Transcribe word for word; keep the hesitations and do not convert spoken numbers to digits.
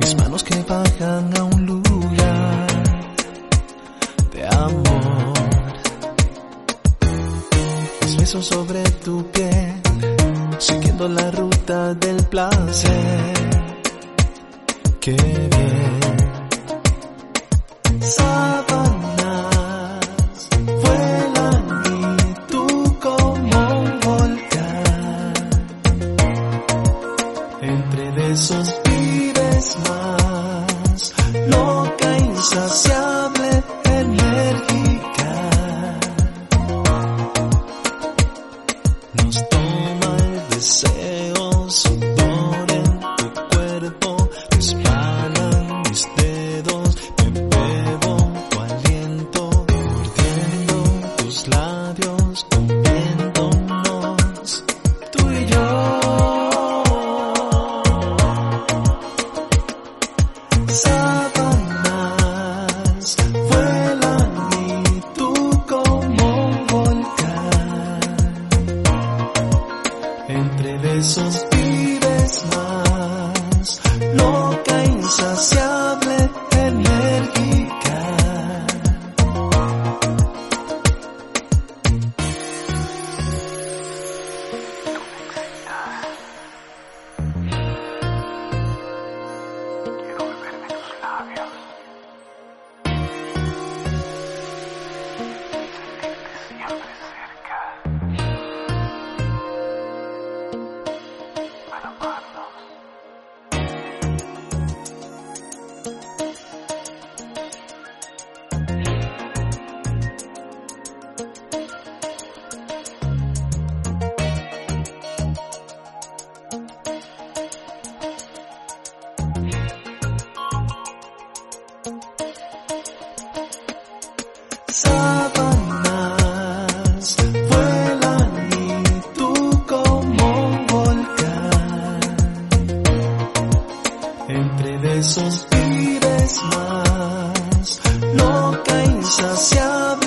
mis manos que bajan a un lugar de amor, mis besos sobre tu piel, siguiendo la ruta del placer. Qué bien. Sábanas vuelan y tú como un volcán. Entre besos vives más, loca, insaciable, enérgica. Nos toma el deseo, sudor en tu cuerpo, resbalan mis dedos, me bebo tu aliento, mordiendo tus labios, comiéndonos, tú y yo. Sábanas vuelan y tú como un volcán. Entre besos vives más, loca, insaciable, enérgica. Quiero beberme tus labios y sentirte siempre cerca para amarnos. Sábanas vuelan y tú como un volcán. Entre besos vives más, loca, insaciable,